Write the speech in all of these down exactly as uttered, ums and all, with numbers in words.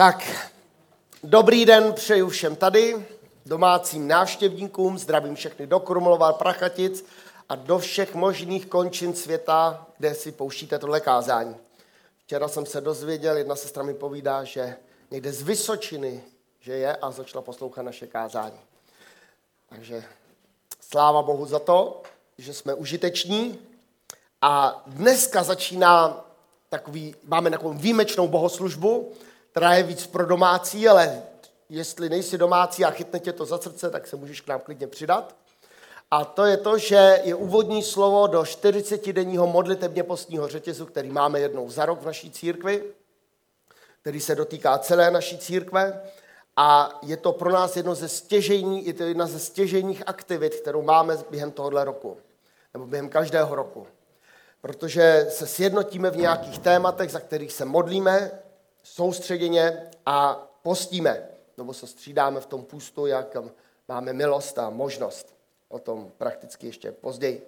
Tak, dobrý den přeju všem tady, domácím návštěvníkům, zdravím všechny do Krumlova, Prachatic a do všech možných končin světa, kde si pouštíte tohle kázání. Včera jsem se dozvěděl, jedna sestra mi povídá, že někde z Vysočiny, že je a začala poslouchat naše kázání. Takže sláva Bohu za to, že jsme užiteční. A dneska začíná takový, máme takovou výjimečnou bohoslužbu, která je víc pro domácí, ale jestli nejsi domácí a chytne tě to za srdce, tak se můžeš k nám klidně přidat. A to je to, že je úvodní slovo do čtyřicetidenního modlitebně postního řetězu, který máme jednou za rok v naší církvi, který se dotýká celé naší církve. A je to pro nás jedno ze stěžejní, je to jedna ze stěžejních aktivit, kterou máme během tohohle roku, nebo během každého roku. Protože se sjednotíme v nějakých tématech, za kterých se modlíme, soustředěně a postíme, nebo se střídáme v tom půstu, jak máme milost a možnost. O tom prakticky ještě později.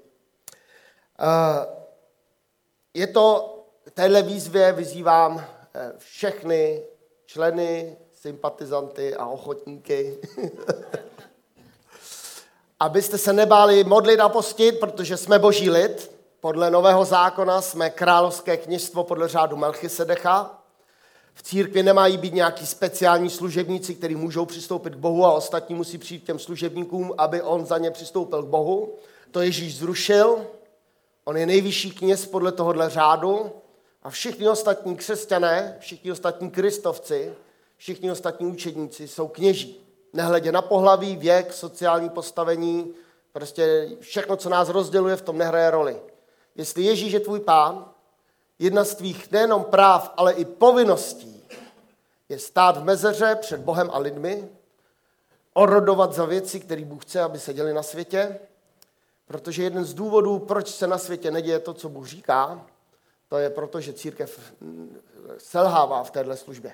Je to, téhle výzvě vyzývám všechny členy, sympatizanty a ochotníky, abyste se nebáli modlit a postit, protože jsme boží lid. Podle Nového zákona jsme královské kněžstvo podle řádu Melchisedecha. V církvi nemají být nějaký speciální služebníci, kteří můžou přistoupit k Bohu a ostatní musí přijít k těm služebníkům, aby on za ně přistoupil k Bohu. To Ježíš zrušil. On je nejvyšší kněz podle tohohle řádu a všichni ostatní křesťané, všichni ostatní kristovci, všichni ostatní učedníci jsou kněží. Nehledě na pohlaví, věk, sociální postavení, prostě všechno, co nás rozděluje, v tom nehraje roli. Jestli Ježíš je tvůj pán, jedna z tvých nejenom práv, ale i povinností je stát v mezeře před Bohem a lidmi, orodovat za věci, které Bůh chce, aby se děly na světě, protože jeden z důvodů, proč se na světě neděje to, co Bůh říká, to je proto, že církev selhává v téhle službě.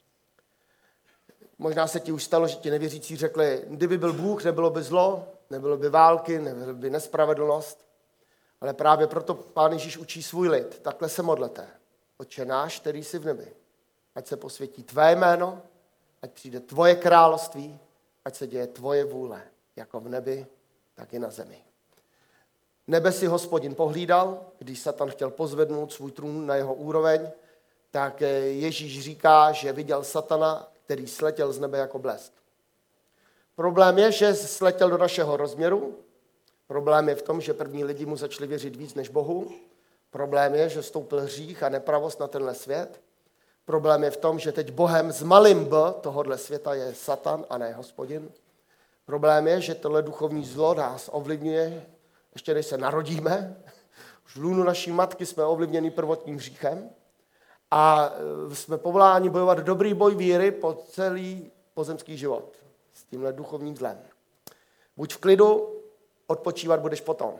Možná se ti už stalo, že ti nevěřící řekli, kdyby byl Bůh, nebylo by zlo, nebylo by války, nebylo by nespravedlnost. Ale právě proto Pán Ježíš učí svůj lid. Takhle se modlete. Otče náš, který jsi v nebi. Ať se posvětí tvé jméno, ať přijde tvoje království, ať se děje tvoje vůle, jako v nebi, tak i na zemi. Nebe si Hospodin pohlídal, když Satan chtěl pozvednout svůj trůn na jeho úroveň, tak Ježíš říká, že viděl Satana, který sletěl z nebe jako blesk. Problém je, že sletěl do našeho rozměru. Problém je v tom, že první lidi mu začali věřit víc než Bohu. Problém je, že stoupil hřích a nepravost na tenhle svět. Problém je v tom, že teď Bohem z malým b tohohle světa je Satan a ne Hospodin. Problém je, že tohle duchovní zlo nás ovlivňuje, ještě než se narodíme. Už v lůnu naší matky jsme ovlivněni prvotním hříchem a jsme povoláni bojovat dobrý boj víry po celý pozemský život s tímhle duchovním zlem. Buď v klidu, odpočívat budeš potom.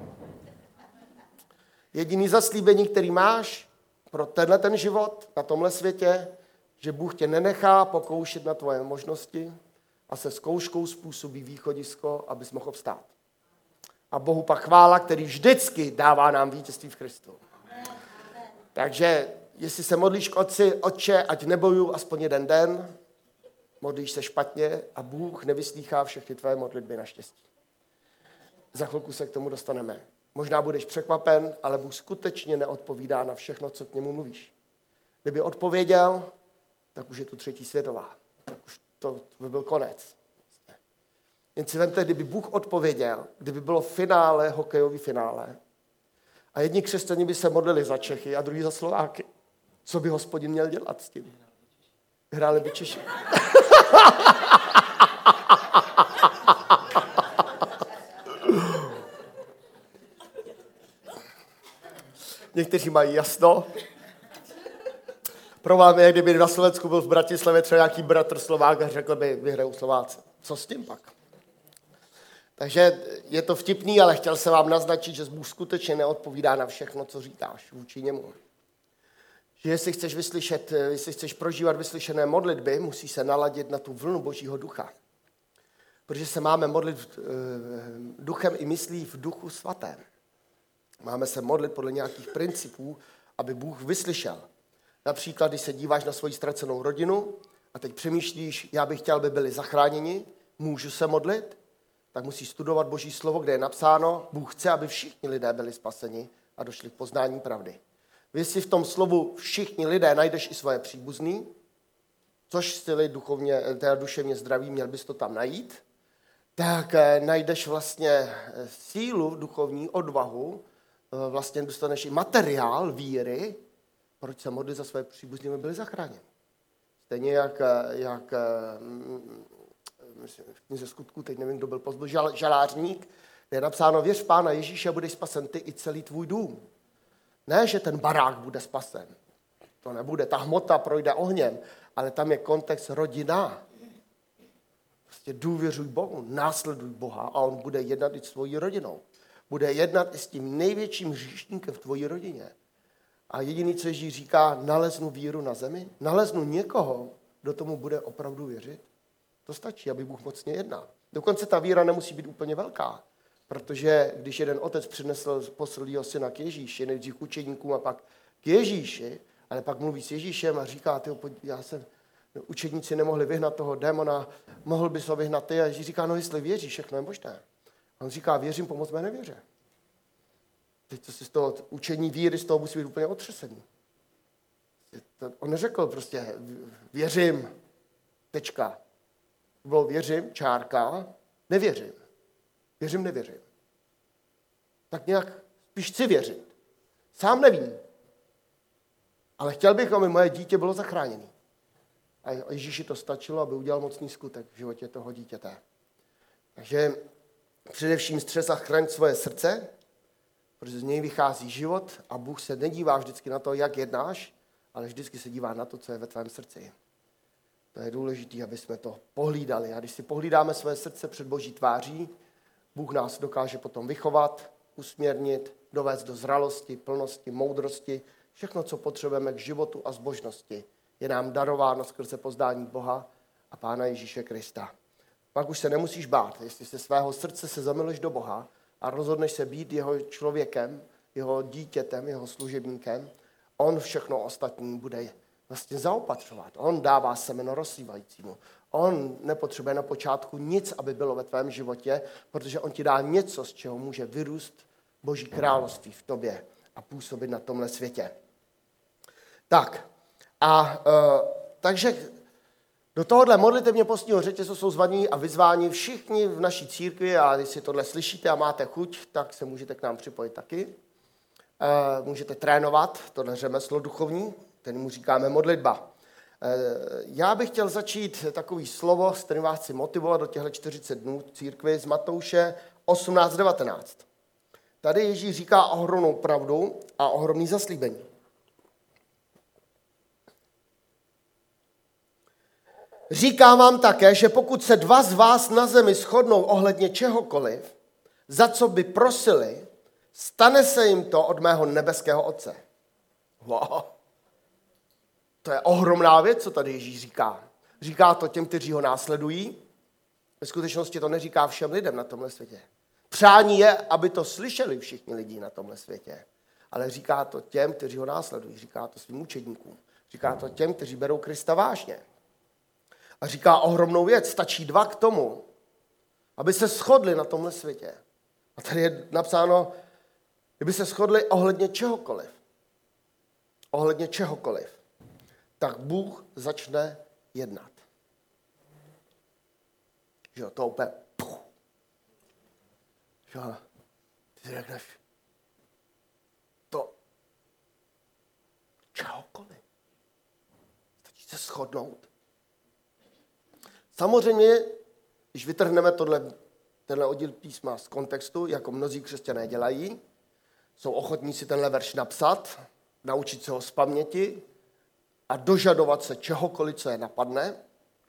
Jediný zaslíbení, který máš pro tenhle ten život na tomhle světě, že Bůh tě nenechá pokoušet na tvoje možnosti a se zkouškou způsobí východisko, abys mohl obstát. A Bohu pak chvála, který vždycky dává nám vítězství v Kristu. Takže jestli se modlíš k Otci, Otče, ať nebojuju aspoň jeden den, modlíš se špatně a Bůh nevyslýchá všechny tvé modlitby naštěstí. Za chvilku se k tomu dostaneme. Možná budeš překvapen, ale Bůh skutečně neodpovídá na všechno, co k němu mluvíš. Kdyby odpověděl, tak už je tu třetí světová. Tak už to, to by byl konec. Jen si vemte, kdyby Bůh odpověděl, kdyby bylo finále, hokejový finále, a jedni křesťané by se modlili za Čechy a druhý za Slováky. Co by Hospodin měl dělat s tím? Hráli by Češi. Někteří mají jasno. Problém je, kdyby na Slovensku byl v Bratislavě třeba nějaký bratr Slovák a řekl by, vyhrajou Slováci. Co s tím pak? Takže je to vtipný, ale chtěl jsem vám naznačit, že Bůh skutečně neodpovídá na všechno, co říkáš vůči němu. Že jestli chceš vyslyšet, jestli chceš prožívat vyslyšené modlitby, musí se naladit na tu vlnu Božího ducha. Protože se máme modlit duchem i myslí v duchu svatém. Máme se modlit podle nějakých principů, aby Bůh vyslyšel. Například, když se díváš na svoji ztracenou rodinu a teď přemýšlíš, já bych chtěl, aby byli zachráněni, můžu se modlit, tak musíš studovat Boží slovo, kde je napsáno, Bůh chce, aby všichni lidé byli spaseni a došli k poznání pravdy. Když si v tom slovu všichni lidé najdeš i svoje příbuzný, což jsi duchovně, teda duševně zdravý, měl bys to tam najít, tak najdeš vlastně sílu duchovní, odvahu, vlastně dostaneš i materiál víry, proč se modlit za své příbuzné, aby byli zachráněni. Stejně jak, jak myslím, v knize Skutků, teď nevím, kdo byl později, žal, žalářník, kde je napsáno, věř Pána Ježíše, budeš spasen ty i celý tvůj dům. Ne, že ten barák bude spasen. To nebude, ta hmota projde ohněm, ale tam je kontext rodina. Prostě důvěřuj Bohu, následuj Boha a on bude jednat i s tvojí rodinou. Bude jednat i s tím největším hříšníkem v tvojí rodině. A jediný, co Ježíš říká, naleznu víru na zemi, naleznu někoho, kdo tomu bude opravdu věřit. To stačí, aby Bůh mocně jednal. Dokonce ta víra nemusí být úplně velká, protože když jeden otec přinesl poslýho syna k Ježíši, nejdřív k učeníkům a pak k Ježíši, ale pak mluví s Ježíšem a říká, tyjo, já jsem, učedníci nemohli vyhnat toho démona, mohl bys ho vyhnat ty? A Ježíš říká, no jestli věříš, všechno je možné. A on říká, věřím, pomoc mé nevěře. Teď to si z toho učení víry, z toho musí být úplně otřesený. On neřekl prostě, věřím, tečka. Bylo věřím, čárka, nevěřím. Věřím, nevěřím. Tak nějak spíš chci věřit. Sám nevím. Ale chtěl bych, aby moje dítě bylo zachráněné. A Ježíši to stačilo, aby udělal mocný skutek v životě toho dítěte. Takže především střes a chraň svoje srdce, protože z něj vychází život a Bůh se nedívá vždycky na to, jak jednáš, ale vždycky se dívá na to, co je ve tvém srdci. To je důležité, aby jsme to pohlídali. A když si pohlídáme své srdce před Boží tváří, Bůh nás dokáže potom vychovat, usměrnit, dovést do zralosti, plnosti, moudrosti. Všechno, co potřebujeme k životu a zbožnosti, je nám darováno skrze poznání Boha a Pána Ježíše Krista. Pak už se nemusíš bát, jestli se svého srdce se zamiluješ do Boha a rozhodneš se být jeho člověkem, jeho dítětem, jeho služebníkem, on všechno ostatní bude vlastně zaopatřovat. On dává semeno rozsívajícímu. On nepotřebuje na počátku nic, aby bylo ve tvém životě, protože on ti dá něco, z čeho může vyrůst Boží království v tobě a působit na tomhle světě. Tak, a uh, takže do tohohle modlitevně postního řetězu jsou zvaní a vyzváni všichni v naší církvi a když si tohle slyšíte a máte chuť, tak se můžete k nám připojit taky. Uh, můžete trénovat tohle řemeslo duchovní, kterému říkáme modlitba. Uh, já bych chtěl začít takový slovo, s kterým vás chci motivovat do těchto čtyřicet dnů církvi z Matouše osmnáct devatenáct. Tady Ježíš říká ohromnou pravdu a ohromný zaslíbení. Říkám vám také, že pokud se dva z vás na zemi shodnou ohledně čehokoliv, za co by prosili, stane se jim to od mého nebeského Otce. Wow. To je ohromná věc, co tady Ježíš říká. Říká to těm, kteří ho následují. Ve skutečnosti to neříká všem lidem na tomhle světě. Přání je, aby to slyšeli všichni lidi na tomhle světě. Ale říká to těm, kteří ho následují. Říká to svým učedníkům. Říká to těm, kteří berou Krista vážně. A říká ohromnou věc. Stačí dva k tomu, aby se shodli na tomhle světě. A tady je napsáno, kdyby se shodli ohledně čehokoliv. Ohledně čehokoliv. Tak Bůh začne jednat. Že jo, to úplně... Že jo, ty řekneš, to čehokoliv. Stačí se shodnout. Samozřejmě, když vytrhneme tohle, tenhle oddíl písma z kontextu, jako mnozí křesťané dělají, jsou ochotní si tenhle verš napsat, naučit se ho z paměti a dožadovat se čehokoliv, co je napadne,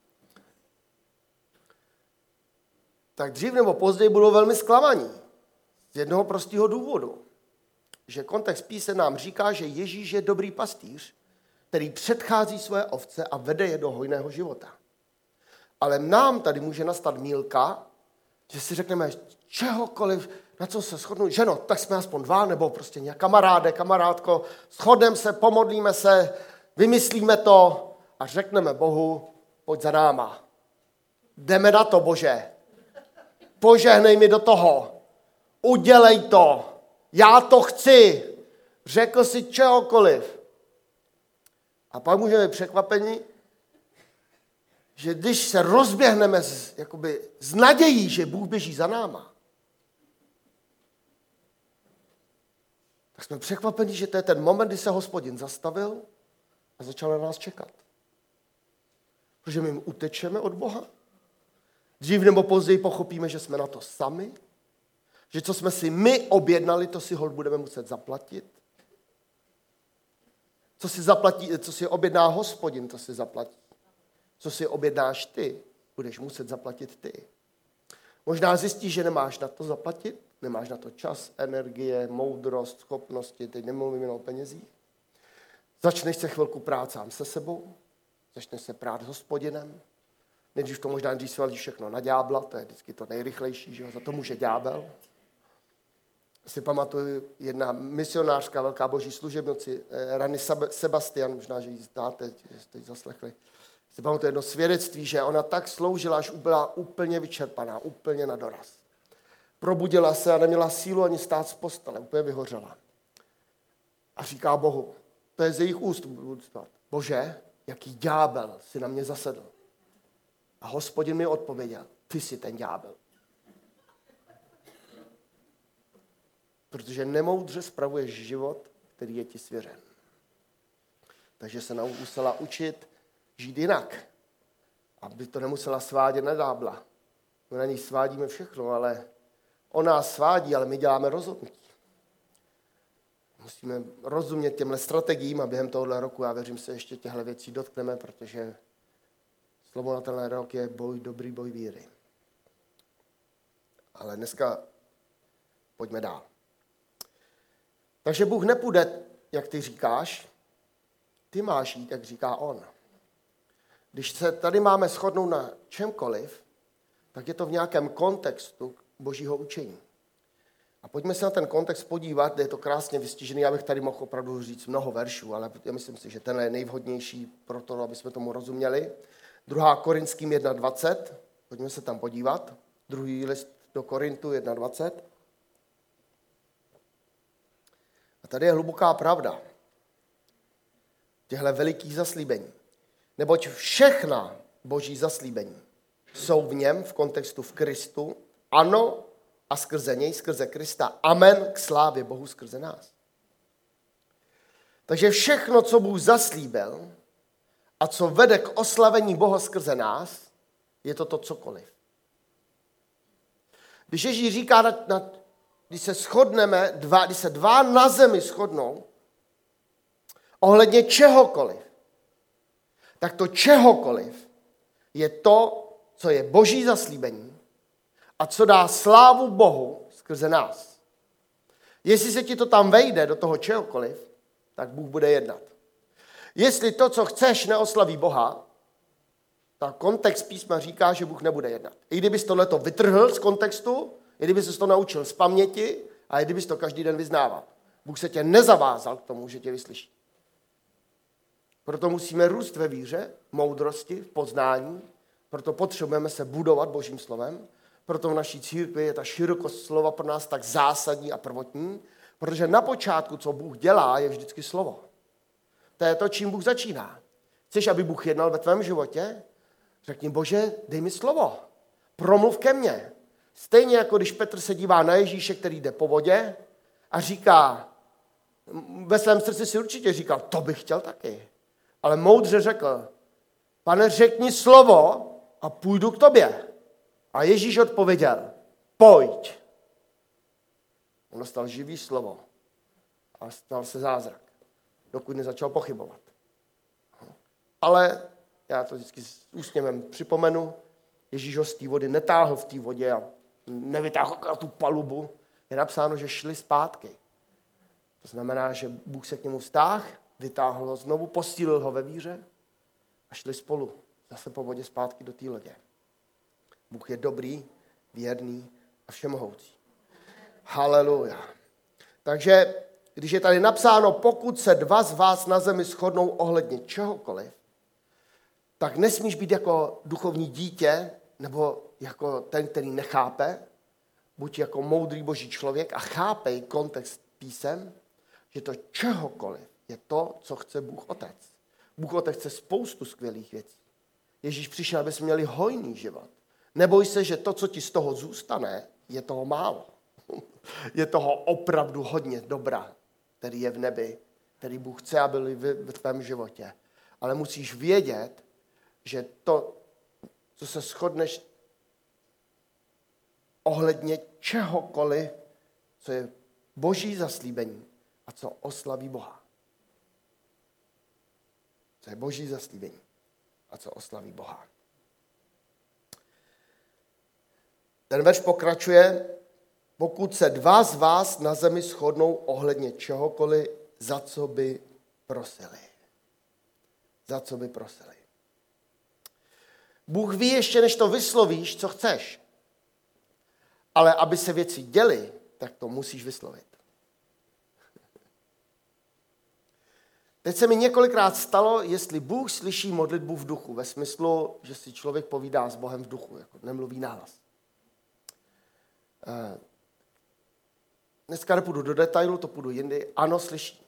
tak dřív nebo později budou velmi zklamaní. Z jednoho prostého důvodu, že kontext písem nám říká, že Ježíš je dobrý pastýř, který předchází své ovce a vede je do hojného života. Ale nám tady může nastat mýlka, že si řekneme čehokoliv, na co se shodnou, že no, tak jsme aspoň dva, nebo prostě nějak kamaráde, kamarádko, shodneme se, pomodlíme se, vymyslíme to a řekneme Bohu, pojď za náma. Jdeme na to, Bože. Požehnej mi do toho. Udělej to. Já to chci. Řekl si čehokoliv. A pak můžeme být překvapeni, že když se rozběhneme z, jakoby, z nadějí, že Bůh běží za náma, tak jsme překvapeni, že to je ten moment, kdy se Hospodin zastavil a začal na nás čekat. Protože my utečeme od Boha. Dřív nebo později pochopíme, že jsme na to sami, že co jsme si my objednali, to si holt budeme muset zaplatit. Co si, zaplatí, co si objedná Hospodin, to si zaplatí. Co si objednáš ty, budeš muset zaplatit ty. Možná zjistíš, že nemáš na to zaplatit, nemáš na to čas, energie, moudrost, schopnosti, teď nemluvím jen o penězích. Začneš se chvilku prát sám se sebou, začneš se prát s Hospodinem. Nejdřív to možná nejdřív svalíš všechno na ďábla, to je vždycky to nejrychlejší, že jo? Za to může ďábel. Si pamatuju, jedna misionářka, velká boží služebnici, Rany Sebastian, možná, že ji znáte, že jste ji zaslechli. Si pamatuju jedno svědectví, že ona tak sloužila, až byla úplně vyčerpaná, úplně na doraz. Probudila se a neměla sílu ani stát z postele, úplně vyhořela. A říká Bohu, to je z jejich úst, budu stát. Bože, jaký ďábel si na mě zasedl. A Hospodin mi odpověděl, ty jsi ten ďábel. Protože nemoudře spravuješ život, který je ti svěřen. Takže se musela učit žít jinak. Aby to nemusela svádět na ďábla. My na ní svádíme všechno, ale on nás svádí, ale my děláme rozhodnutí. Musíme rozumět těmhle strategiím a během tohohle roku, já věřím, se ještě těchto věcí dotkneme, protože slovo na tenhle rok je boj, dobrý boj víry. Ale dneska pojďme dál. Takže Bůh nepůjde, jak ty říkáš, ty máš jít, jak říká on. Když se tady máme shodnout na čemkoliv, tak je to v nějakém kontextu božího učení. A pojďme se na ten kontext podívat, kde je to krásně vystižený. Já bych tady mohl opravdu říct mnoho veršů, ale já myslím si, že tenhle je nejvhodnější pro to, aby jsme tomu rozuměli. druhá Korinským jedna dvacet, pojďme se tam podívat. Druhý list do Korintu jedna dvacet. A tady je hluboká pravda těchto velikých zaslíbení. Neboť všechna boží zaslíbení jsou v něm, v kontextu v Kristu, ano a skrze něj, skrze Krista, amen k slávě Bohu skrze nás. Takže všechno, co Bůh zaslíbil a co vede k oslavení Boha skrze nás, je to to cokoliv. Když Ježíš říká, na, na, když se shodneme, dva, když se dva na zemi shodnou, ohledně čehokoliv, tak to čehokoliv je to, co je boží zaslíbení a co dá slávu Bohu skrze nás. Jestli se ti to tam vejde do toho čehokoliv, tak Bůh bude jednat. Jestli to, co chceš, neoslaví Boha, tak kontext písma říká, že Bůh nebude jednat. I kdybys tohleto vytrhl z kontextu, i kdybys se to naučil z paměti a i kdybys to každý den vyznával. Bůh se tě nezavázal k tomu, že tě vyslyší. Proto musíme růst ve víře, moudrosti, v poznání, proto potřebujeme se budovat Božím slovem, proto v naší církvi je ta širokost slova pro nás tak zásadní a prvotní, protože na počátku, co Bůh dělá, je vždycky slovo. To je to, čím Bůh začíná. Chceš, aby Bůh jednal ve tvém životě? Řekni, Bože, dej mi slovo. Promluv ke mně. Stejně jako když Petr se dívá na Ježíše, který jde po vodě a říká, ve svém srdci si určitě říkal, to bych chtěl taky. Ale moudře řekl, Pane, řekni slovo a půjdu k tobě. A Ježíš odpověděl, pojď. On dostal živý slovo a stal se zázrak, dokud nezačal pochybovat. Ale já to vždycky s úsměvem připomenu, Ježíš ho z té vody netáhl v té vodě a nevytáhl na tu palubu. Je napsáno, že šli zpátky. To znamená, že Bůh se k němu vztáhl, vytáhl ho znovu, posílil ho ve víře a šli spolu zase po vodě zpátky do té lodě. Bůh je dobrý, věrný a všemohoucí. Haleluja. Takže když je tady napsáno, pokud se dva z vás na zemi shodnou ohledně čehokoliv, tak nesmíš být jako duchovní dítě, nebo jako ten, který nechápe, buď jako moudrý boží člověk a chápej kontext písem, že to čehokoliv je to, co chce Bůh Otec. Bůh Otec chce spoustu skvělých věcí. Ježíš přišel, aby jsme měli hojný život. Neboj se, že to, co ti z toho zůstane, je toho málo. Je toho opravdu hodně dobra, který je v nebi, který Bůh chce, aby byl v tvém životě. Ale musíš vědět, že to, co se shodneš ohledně čehokoliv, co je boží zaslíbení a co oslaví Boha. Co je boží zaslíbení a co oslaví Boha. Ten verš pokračuje, pokud se dva z vás na zemi shodnou ohledně čehokoliv, za co by prosili. Za co by prosili. Bůh ví ještě, než to vyslovíš, co chceš. Ale aby se věci děly, tak to musíš vyslovit. Teď se mi několikrát stalo, jestli Bůh slyší modlitbu v duchu, ve smyslu, že si člověk povídá s Bohem v duchu, jako nemluví nahlas. Dneska nepůjdu do detailu, to půjdu jindy. Ano, slyší.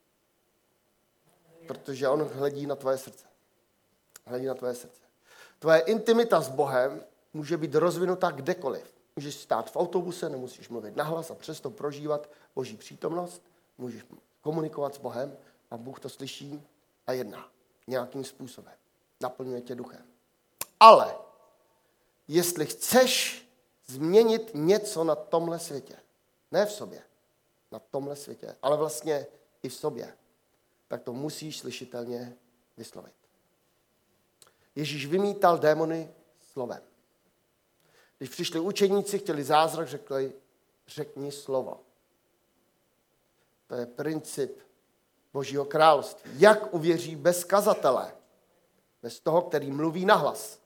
Protože on hledí na tvoje srdce. Hledí na tvoje srdce. Tvoje intimita s Bohem může být rozvinutá kdekoliv. Můžeš stát v autobuse, nemusíš mluvit nahlas a přesto prožívat boží přítomnost. Můžeš komunikovat s Bohem a Bůh to slyší a jedná nějakým způsobem. Naplňuje tě duchem. Ale jestli chceš změnit něco na tomhle světě, ne v sobě, na tomhle světě, ale vlastně i v sobě, tak to musíš slyšitelně vyslovit. Ježíš vymítal démony slovem. Když přišli učeníci, chtěli zázrak, řekli, řekni slovo. To je princip Božího království. Jak uvěří bez kazatele? Bez toho, který mluví nahlas.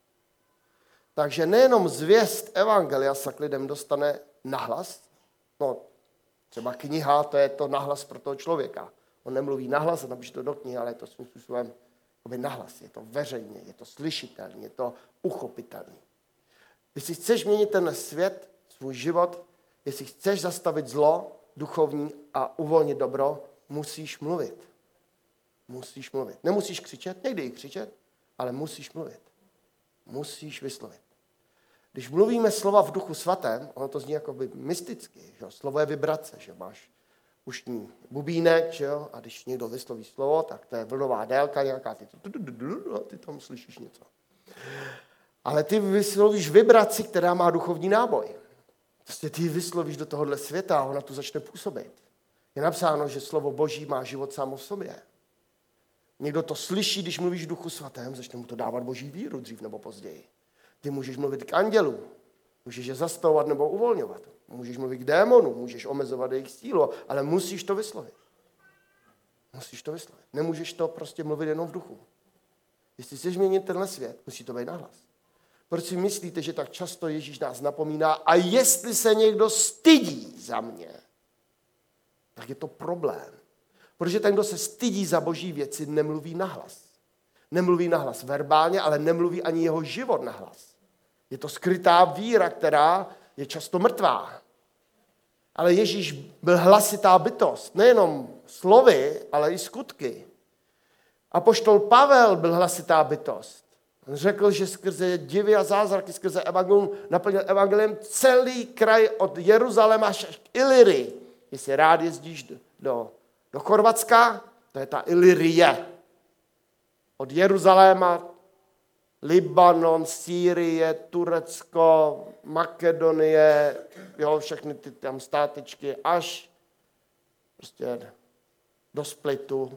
Takže nejenom zvěst evangelia se k lidem dostane nahlas, no třeba kniha, to je to nahlas pro toho člověka. On nemluví nahlas a napíše to do knihy, ale je to svým způsobem nahlas. Je to veřejně, je to slyšitelný, je to uchopitelný. Jestli chceš měnit ten svět, svůj život, jestli chceš zastavit zlo duchovní a uvolnit dobro, musíš mluvit. Musíš mluvit. Nemusíš křičet, někdy i křičet, ale musíš mluvit. Musíš vyslovit. Když mluvíme slova v duchu svatém, ono to zní jako by mysticky, že? Slovo je vibrace, že máš ušní bubínek, že jo? A když někdo vysloví slovo, tak to je vlnová délka nějaká, ty, to, ty tam slyšíš něco. Ale ty vyslovíš vibraci, která má duchovní náboj. Prostě ty vyslovíš do tohohle světa a ona tu začne působit. Je napsáno, že slovo Boží má život samo v sobě. Někdo to slyší, když mluvíš v duchu svatém, začne mu to dávat boží víru dřív nebo později. Ty můžeš mluvit k andělům, můžeš je zastavovat nebo uvolňovat. Můžeš mluvit k démonům, můžeš omezovat jejich sílu, ale musíš to vyslovit. Musíš to vyslovit. Nemůžeš to prostě mluvit jenom v duchu. Jestli chceš změnit tenhle svět, musí to být nahlas. Proč si myslíte, že tak často Ježíš nás napomíná, a jestli se někdo stydí za mě, tak je to problém. Protože ten, kdo se stydí za boží věci, nemluví nahlas. Nemluví nahlas verbálně, ale nemluví ani jeho život nahlas. Je to skrytá víra, která je často mrtvá. Ale Ježíš byl hlasitá bytost, nejenom slovy, ale i skutky. Apoštol Pavel byl hlasitá bytost. On řekl, že skrze divy a zázraky, skrze evangelium, naplnil evangeliem celý kraj od Jeruzaléma až k Iliry. Jestli rád jezdíš do, do, do Chorvatska, to je ta Ilirie. Od Jeruzaléma, Libanon, Sýrie, Turecko, Makedonie, jo, všechny ty tam státečky, až prostě do Splitu.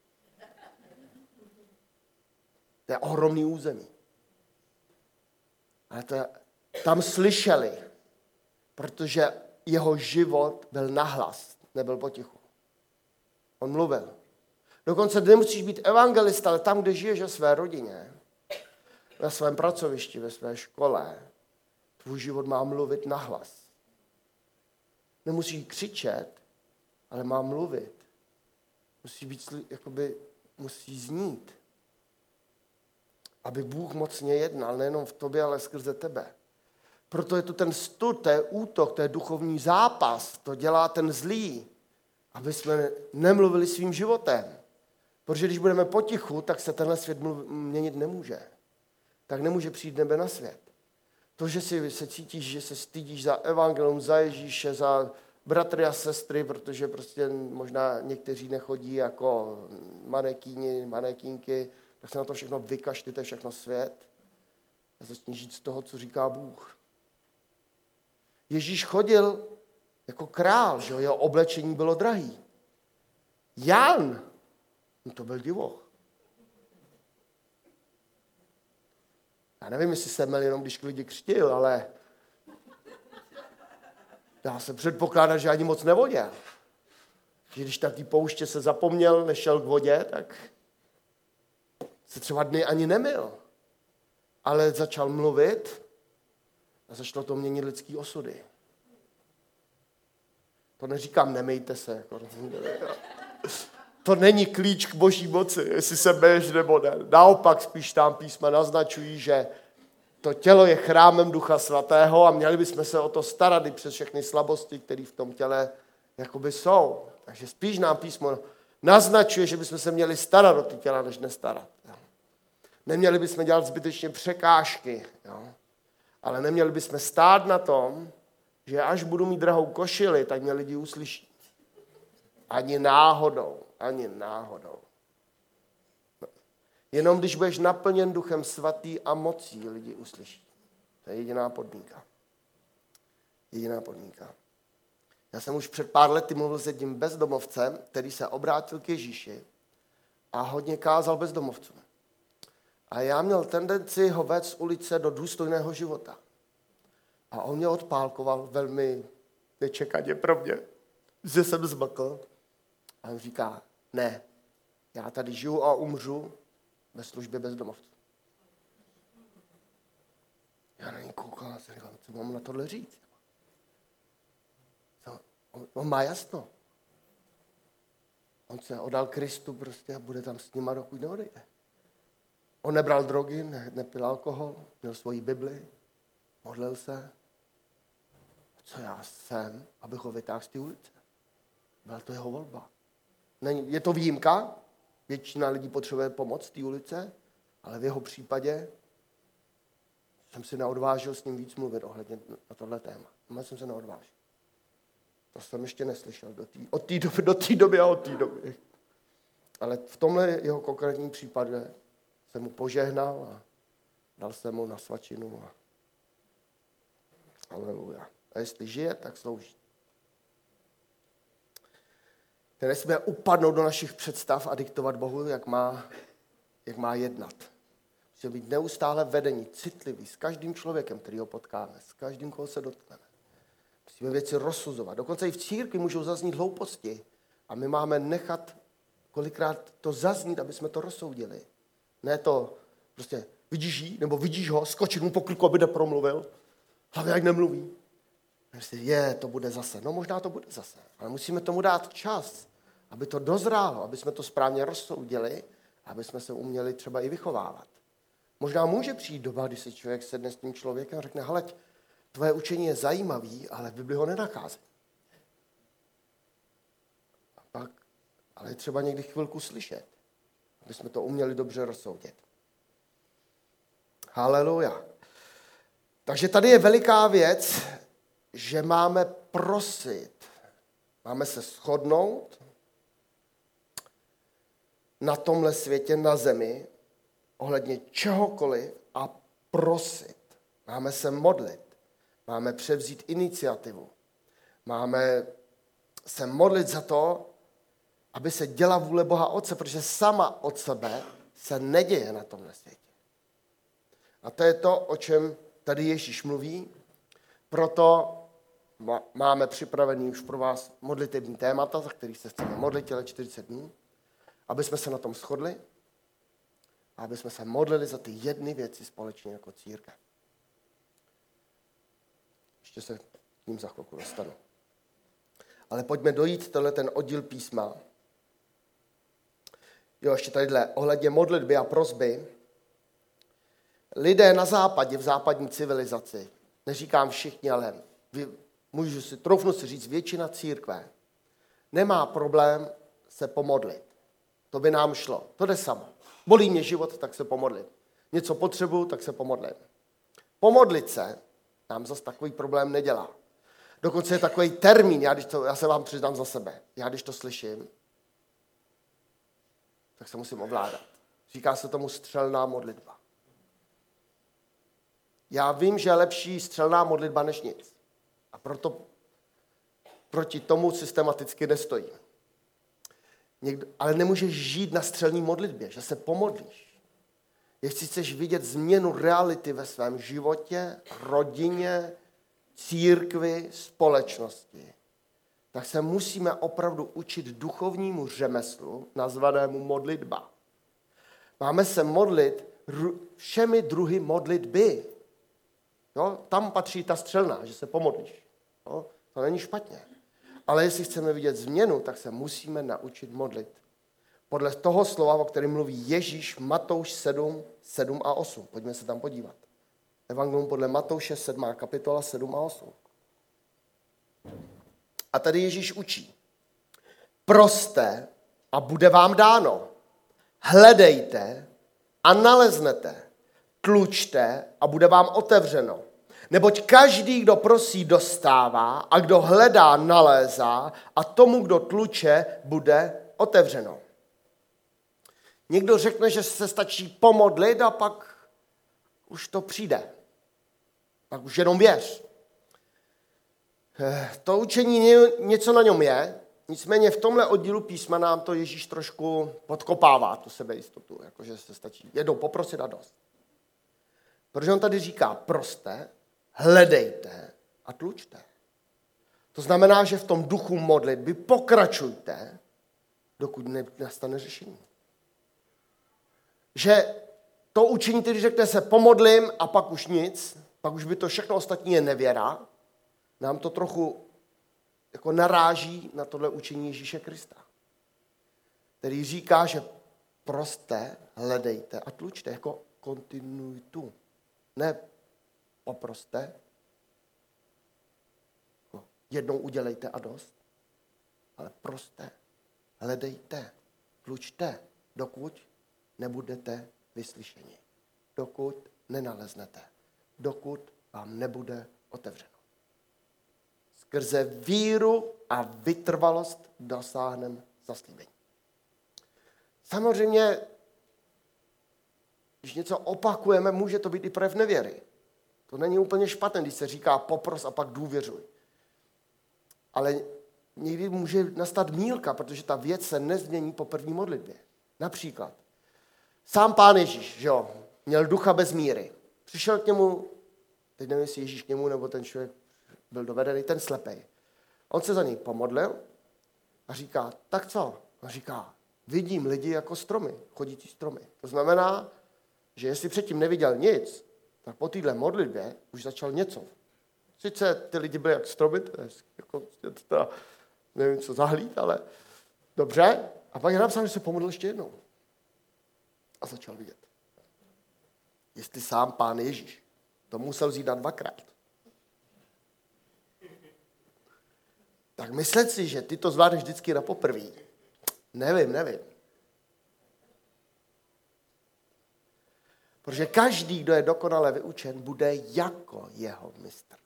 To je ohromný území. Ale to je, tam slyšeli, protože jeho život byl nahlas, nebyl potichu. On mluvil. Dokonce nemusíš být evangelista, ale tam, kde žiješ ve své rodině, ve svém pracovišti, ve své škole, tvůj život má mluvit nahlas. Nemusí křičet, ale má mluvit. Musí být, jakoby, musí znít. aby Bůh mocně jednal, nejenom v tobě, ale skrze tebe. Proto je tu ten stud, to je útok, to je duchovní zápas, to dělá ten zlý, aby jsme nemluvili svým životem. Protože když budeme potichu, tak se tenhle svět měnit nemůže. Tak nemůže přijít nebe na svět. To, že si se cítíš, že se stydíš za evangelium, za Ježíše, za bratry a sestry, protože prostě možná někteří nechodí jako manekíni, manekínky, tak se na to všechno vykašli, to je všechno svět. A začni žít z toho, co říká Bůh. Ježíš chodil jako král, že jeho oblečení bylo drahý. Jan, no to byl divoch. Já nevím, jestli jsem měl jenom, když lidi křtil, ale dá se předpokládat, že ani moc nevoděl. Že když na té pouště se zapomněl, nešel k vodě, tak se třeba dny ani nemyl. Ale začal mluvit a začalo to měnit lidský osudy. To neříkám, nemejte se. Jako, to není klíč k boží moci, jestli se myješ nebo ne. Naopak spíš tam písma naznačují, že to tělo je chrámem Ducha Svatého a měli bychom se o to starat i přes všechny slabosti, které v tom těle jakoby jsou. Takže spíš nám písmo naznačuje, že bychom se měli starat o ty těla, než nestarat. Neměli bychom dělat zbytečně překážky, jo? Ale neměli bychom stát na tom, že až budu mít drahou košili, tak mě lidi uslyší. Ani náhodou, ani náhodou. Jenom když budeš naplněn Duchem Svatý a mocí, lidi uslyší. To je jediná podmínka. Jediná podmínka. Já jsem už před pár lety mluvil s jedním bezdomovcem, který se obrátil k Ježíši a hodně kázal bezdomovcům. A já měl tendenci ho vést z ulice do důstojného života. A on mě odpálkoval velmi nečekaně pro mě, že jsem zmlkl. A on říká, ne, já tady žiju a umřu ve službě bezdomovců. Já na něj koukal a jsem říkal, co mám na tohle říct? Co? On, on má jasno. On se oddal Kristu prostě a bude tam s nima, dokud neodejde. On nebral drogy, ne, nepil alkohol, měl svoji Bibli, modlil se. Co já jsem, abych ho vytáhl z té ulice? Byla to jeho volba. Není, je to výjimka, většina lidí potřebuje pomoc z té ulice, ale v jeho případě jsem si neodvážil s ním víc mluvit ohledně na tohle téma. Já jsem se neodvážil. To jsem ještě neslyšel do tý, od té doby, do té doby a od té doby. Ale v tomhle jeho konkrétním případě jsem mu požehnal a dal jsem mu na svačinu. A... Aleluja. A jestli žije, tak slouží. Teď nesmíme upadnout do našich představ a diktovat Bohu, jak má, jak má jednat. Musíme být neustále vedení, citlivý s každým člověkem, který ho potkáme, s každým, koho se dotkneme. Musíme věci rozsuzovat. Dokonce i v církvi můžou zaznít hlouposti a my máme nechat kolikrát to zaznít, aby jsme to rozsoudili. Ne to prostě vidíš jí, nebo vidíš ho, skočit mu po krku, aby nepromluvil, hlavně jak nemluví. Myslíš, je, to bude zase. No možná to bude zase, ale musíme tomu dát čas, aby to dozrálo, aby jsme to správně rozsoudili, aby jsme se uměli třeba i vychovávat. Možná může přijít doba, kdy si člověk sedne s tím člověkem a řekne, hele, tvoje učení je zajímavý, ale v Bibli ho nenachází. A pak, ale je třeba někdy chvilku slyšet, aby jsme to uměli dobře rozsoudit. Haleluja. Takže tady je veliká věc, že máme prosit, máme se shodnout na tomhle světě, na zemi, ohledně čehokoliv a prosit. Máme se modlit, máme převzít iniciativu, máme se modlit za to, aby se děla vůle Boha Otce, protože sama od sebe se neděje na tomhle světě. A to je to, o čem tady Ježíš mluví, proto máme připravený už pro vás modlitevní témata, za který se chceme modlit těle čtyřicet dní, aby jsme se na tom shodli a aby jsme se modlili za ty jedny věci společně jako církev. Ještě se k ním za chvilku dostanu. Ale pojďme dojít tenhle ten oddíl písma. Jo, ještě tadyhle, ohledně modlitby a prosby. lidé na západě, v západní civilizaci, neříkám všichni, ale vy, můžu si, troufnu si říct, většina církve nemá problém se pomodlit. To by nám šlo. To jde samo. Bolí mě život, tak se pomodlím. Něco potřebuju, tak se pomodlím. Pomodlit se nám zase takový problém nedělá. Dokonce je takový termín, já, když to, já se vám přiznám za sebe, já když to slyším, tak se musím ovládat. Říká se tomu střelná modlitba. Já vím, že je lepší střelná modlitba než nic. A proto proti tomu systematicky nestojím. Někdo, ale nemůžeš žít na střelní modlitbě, že se pomodlíš. Jestli chceš vidět změnu reality ve svém životě, rodině, církvi, společnosti, tak se musíme opravdu učit duchovnímu řemeslu, nazvanému modlitba. Máme se modlit všemi druhy modlitby. Jo? Tam patří ta střelná, že se pomodlíš. Jo? To není špatně. Ale jestli chceme vidět změnu, tak se musíme naučit modlit. Podle toho slova, o kterém mluví Ježíš, Matouš sedm, sedm a osm. Pojďme se tam podívat. Evangelium podle Matouše, sedmá kapitola, sedm a osm. A tady Ježíš učí. Proste a bude vám dáno. Hledejte a naleznete. Tlučte a bude vám otevřeno. Neboť každý, kdo prosí, dostává a kdo hledá, nalézá a tomu, kdo tluče, bude otevřeno. Někdo řekne, že se stačí pomodlit a pak už to přijde. Pak už jenom věř. To učení něco na něm je, nicméně v tomhle oddílu písma nám to Ježíš trošku podkopává, tu sebejistotu, jakože se stačí jednou poprosit a dost. Protože on tady říká, proste, hledejte a tlučte. To znamená, že v tom duchu modlitby pokračujte, dokud nastane řešení. Že to učení, když řekne se pomodlím a pak už nic, pak už by to všechno ostatní je nevěra, nám to trochu jako naráží na tohle učení Ježíše Krista, který říká, že proste, hledejte a tlučte, jako kontinuitu. Ne poproste, jednou udělejte a dost, ale proste, hledejte, tlučte, dokud nebudete vyslyšeni, dokud nenaleznete, dokud vám nebude otevřeno. Skrze víru a vytrvalost dosáhneme zaslíbení. Samozřejmě, když něco opakujeme, může to být i projev nevěry. To není úplně špatné, když se říká popros a pak důvěřuj. Ale někdy může nastat mýlka, protože ta věc se nezmění po první modlitbě. Například, sám Pán Ježíš, že jo, měl ducha bez míry. Přišel k němu, teď nevím, jestli Ježíš k němu, nebo ten člověk byl dovedený, ten slepej. On se za něj pomodlil a říká, tak co? On říká, vidím lidi jako stromy, chodící stromy. To znamená, že jestli předtím neviděl nic, tak po téhle modlitbě už začal něco. Sice ty lidi byli jak stromy, to je jako, teda, nevím, co zahlíd, ale dobře. A pak je napsal, že se pomodlil ještě jednou. A začal vidět. Jestli sám Pán Ježíš to musel vzít na dvakrát. Tak myslet si, že ty to zvládneš vždycky na poprví. Nevím, nevím. Protože každý, kdo je dokonale vyučen, bude jako jeho mistr.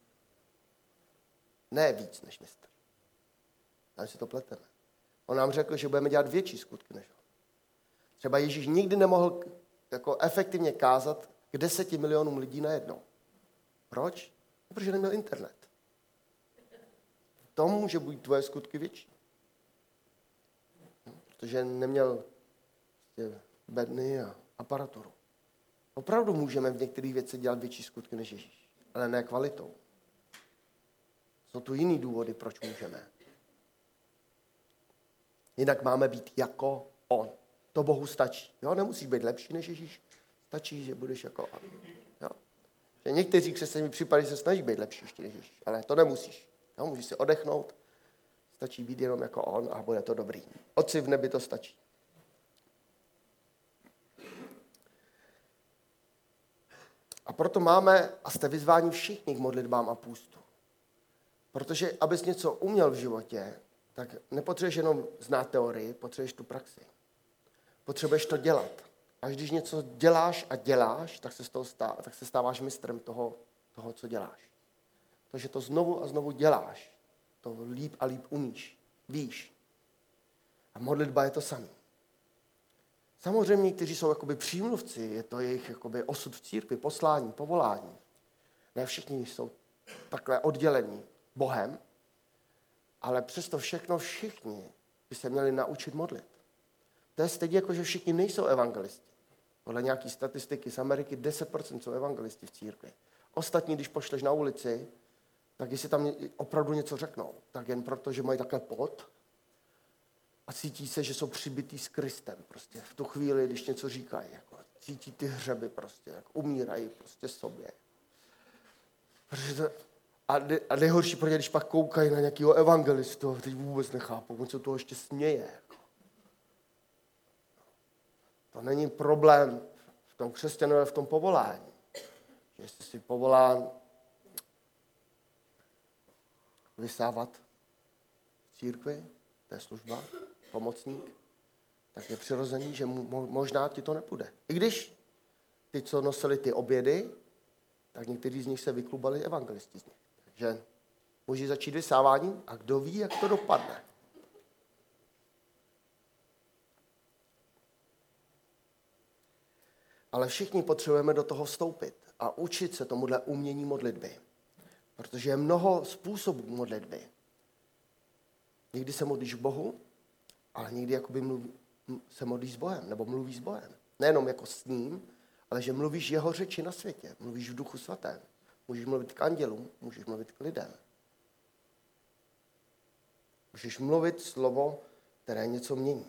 Ne víc než mistr. Tam si to pleteme. On nám řekl, že budeme dělat větší skutky než on. Třeba Ježíš nikdy nemohl jako efektivně kázat k deseti milionům lidí najednou. Proč? Protože neměl internet. To může být tvoje skutky větší. Protože neměl bedny a aparaturu. Opravdu můžeme v některých věcech dělat větší skutky než Ježíš, ale ne kvalitou. Jsou tu jiný důvody, proč můžeme. Jinak máme být jako on. To Bohu stačí. Jo? Nemusíš být lepší než Ježíš. Stačí, že budeš jako on. Jo? Že někteří křesťané mi připadají, že se snaží být lepší ještě než Ježíš, ale to nemusíš. Jo? Můžeš si odechnout, stačí být jenom jako on a bude to dobrý. Otci v nebi to stačí. proto máme, a jste vyzváni všichni k modlitbám a půstu. Protože abys něco uměl v životě, tak nepotřebuješ jenom znát teorii, potřebuješ tu praxi. Potřebuješ to dělat. Až když něco děláš a děláš, tak se, z toho stá, tak se stáváš mistrem toho, toho, co děláš. Takže to znovu a znovu děláš. To líp a líp umíš. Víš. A modlitba je to samé. Samozřejmě, kteří jsou jakoby přímluvci, je to jejich jakoby osud v církvi, poslání, povolání. Ne všichni jsou takhle oddělení Bohem, ale přesto všechno všichni by se měli naučit modlit. To je stejně jako, že všichni nejsou evangelisti. Podle nějaké statistiky z Ameriky deset procent jsou evangelisti v církvi. Ostatní, když pošleš na ulici, tak jestli tam opravdu něco řeknou, tak jen proto, že mají takhle pot a cítí se, že jsou přibitý s Kristem. Prostě v tu chvíli, když něco říkají, jako cítí ty hřeby prostě, jako umírají prostě sobě. To, a, ne, a nejhorší pro ně, když pak koukají na nějakého evangelistu, teď vůbec nechápou, on se toho ještě směje. Jako. To není problém v tom křesťanu, ale v tom povolání. Že jestli jsi povolán vysávat v církvi, to je služba, pomocník, tak je přirozený, že mu, možná ti to nepůjde. I když ty, co nosili ty obědy, tak někteří z nich se vyklubali evangelisti z nich. Takže může začít vysáváním a kdo ví, jak to dopadne. Ale všichni potřebujeme do toho vstoupit a učit se tomuhle umění modlitby. Protože je mnoho způsobů modlitby. Někdy se modlíš k Bohu, ale někdy jakoby mluví, se modlíš s Bohem, nebo mluvíš s Bohem. Nejenom jako s ním, ale že mluvíš jeho řeči na světě. Mluvíš v Duchu Svatém. Můžeš mluvit k andělům, můžeš mluvit k lidem. Můžeš mluvit slovo, které něco mění.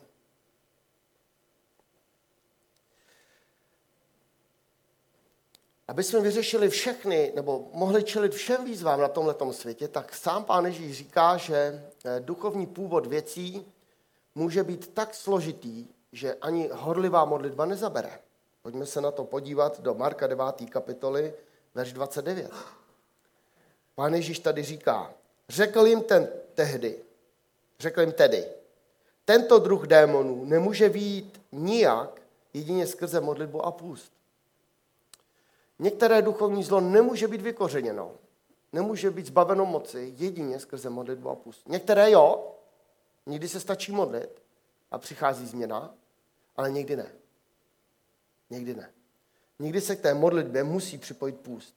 Aby jsme vyřešili všechny, nebo mohli čelit všem výzvám na tomhletom světě, tak sám Pán Ježíš říká, že duchovní původ věcí může být tak složitý, že ani horlivá modlitba nezabere. Pojďme se na to podívat do Marka deváté kapitoly, verš dvacet devět. Pán Ježíš tady říká, řekl jim ten tehdy, řekl jim tedy, tento druh démonů nemůže vyjít nijak, jedině skrze modlitbu a půst. Některé duchovní zlo nemůže být vykořeněno, nemůže být zbaveno moci jedině skrze modlitbu a půst. Některé jo, někdy se stačí modlit a přichází změna, ale někdy ne. Někdy ne. Někdy se k té modlitbě musí připojit půst.